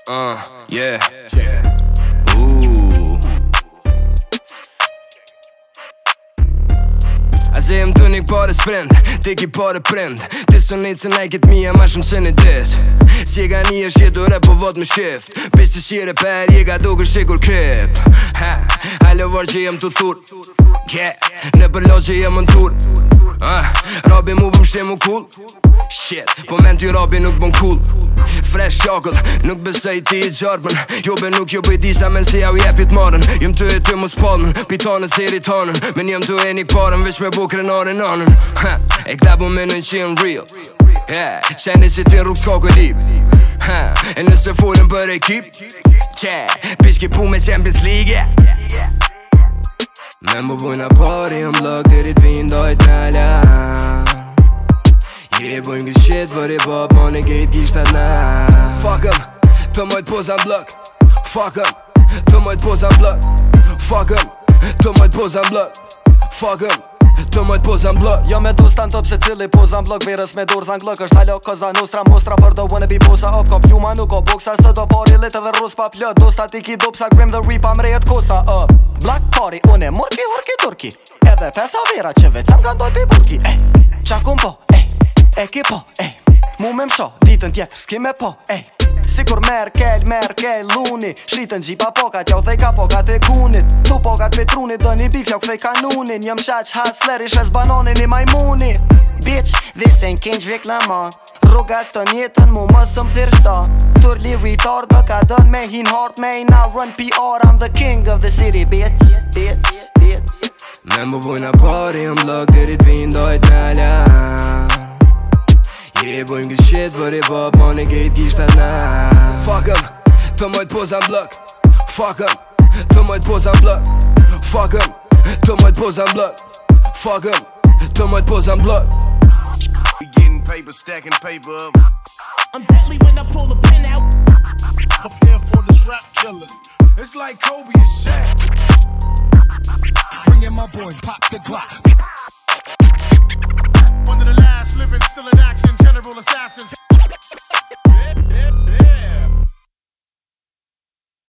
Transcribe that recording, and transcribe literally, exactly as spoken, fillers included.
Uh, yeah. Ooh. Alltså jem të një pare s'prind, ti ki pare prind. Ti së një që nejkit mija ma shumë që një dit. Si e ga një është jetur e po vot me shift. Bish të shire per, je ga duker shikur krip. Ha, halo var që jem të thur. Yeah, në përlo që jem në tur. uh, Rabi mu bëm shtem u cool. Shit, po men ty Rabi nuk bën cool. Fresh shakull, nuk besej ti i gjarbën. Jo be nuk jo bëj disa men si au jepit marën. Jem të e ty mu spalmën, pitanën s'iri tanën. Men jem të e një parën, veç me bu krenare nanën. Ha, e këta bu me në që jem real. Yeah, qeni si ti rrug s'ka këllib. Ha, e nëse folën për ekip. Yeah, pishki pu me Champions League. Yeah, me më bujna pari jem blok dirit vin dojt në lan. Je bojnë këtë shit për i pop, ma në gejt kishtat na. Fuck em, të mojt pozan blok. Fuck em, të mojt pozan blok. Fuck em, të mojt pozan blok. Fuck em, të mojt pozan blok. Jo me du stand up se cili pozan blok. Verës me dur zan glok është halo koza nostra mostra. Për do wanna be posa up, ka pluma nuk o boksa. Së do pari lit edhe rus pa plët. Do statiki dopsa grim dhe rip amrejet kosa up. Black party, une murki hurki turki. Edhe pesa vera që vecam ka ndoj pi burki. Ej, qa kum po, ej e ki po, ej mu me msho, ditën tjetër s'ki me po, ej sikur Merkel, Merkel, luni shritën gjipa pokat, jau thej ka pokat e kunit. Tu pokat me trunit, dë një bif jau kthej kanunin. Jëm shaq hasler, ishes banonin i majmuni. Bitch, this ain't Kendrick Lamar. Rrugas të njetën mu më sëm thirsta. Turli retard, dë ka dën me hin hard. Me now run P R, I'm the king of the city, bitch, bitch, bitch. Me më bujna pari, jem blok dirit vin dojt në lan. Je bojmë këtë shit për i pop, ma në gejt kishtat na. Fuck em, të mojt pozan blok. Fuck em, të mojt pozan blok. Fuck em, të mojt pozan blok. Fuck em, të mojt pozan blok. We getting paper, stacking paper up. I'm deadly when I pull the pin out. Up here for this rap killer. It's like Kobe and Shaq. Bring in my boy, pop the Glock. One of the last living, still in action, general assassins.